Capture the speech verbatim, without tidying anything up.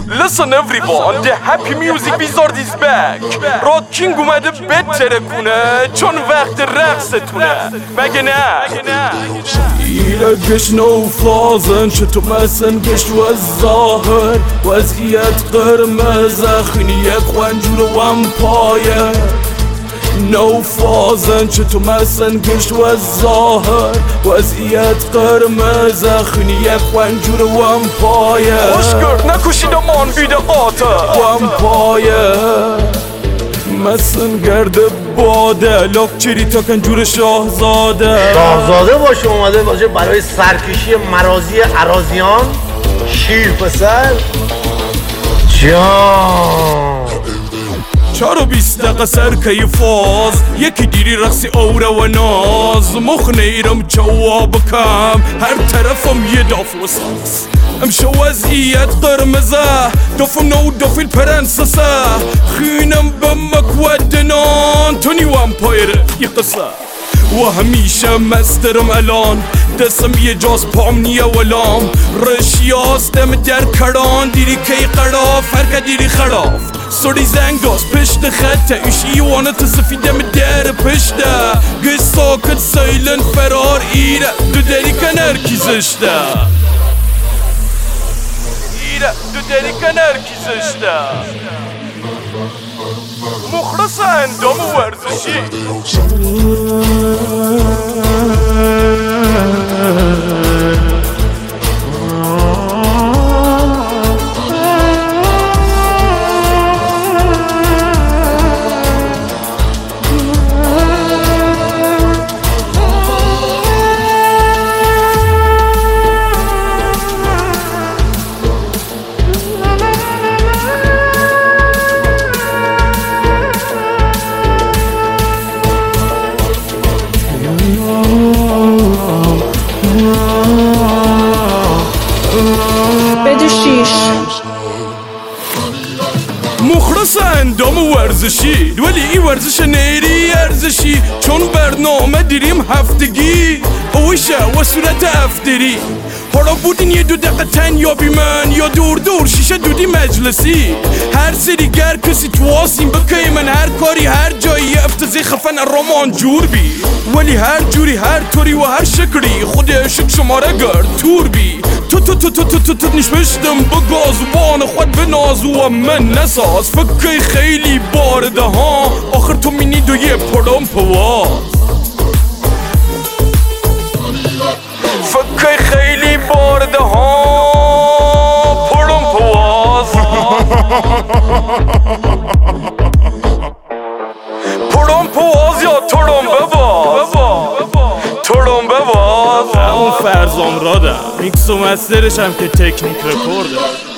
Listen everyone, the happy music wizard is back. راد کینگ اومده بتره کنه چون وقت رقصتونه مگه نه؟ ایرگش نو فلازن چطور مثلا گشت و ظاهر وضعیت قرمز خینی قنجور و ومپایر نو فازن چطور مثلا گشت و ظاهر وضعیت قرمز خینی قنجور و ومپایر خوشگرد نکشید امان بیده قاطع ومپایر مثلا گرد باده لاک چری تا کنجور شاهزاده شاهزاده باشه اومده باشه برای سرکشی مرازی اراضیان شیر پسر جان چار و بیست دقیقه سرکه فاز یکی دیری رقصی اوره و ناز مخ نیرم جواب کم هر طرفم یه داف و ساز امشو وضعیت قرمزه دافم نو دافیل پرنسسه خینم به مکودنان تونی ومپایر یه قصه و همیشه مسترم الان دستم یه جاز پام نیه ولام رشیاز دم در کران دیری که قراف هر که دیری خراف سوری زنگ داست پشت خطه ایش ایوانه تصفی دم در پشته گه ساکت سیلن فرار ایره دو دری کنر کی زشته ایره دو دری کنر کی زشته مخلص اندام ورزشی بده شیش مخلص اندام ورزشی ولی این ورزش نیری ارزشی چون برنامه دیریم هفتگی اوشه و صورت افتری حالا بودین یه دو دقیقه تن یا بی من یا دور دور شیشه دودی مجلسی هر سری گر کسی تو آسیم بکی من هر کاری هر جایی افتزی خفن رمان جور بی ولی هر جوری هر طوری و هر شکلی خود عشق شماره گرد تور بی تو تو تو تو تو تو تو نشمشتم بگاز و بان خود بناز و من نساز فکر خیلی بارده ها آخر تو مینید و یه پرام پواز فکر خیلی بارده ها پرام پواز پرام پواز یا ترام بباز ترام بباز همون فرزام رادم میکس و مسترش هم که تکنیک رکورده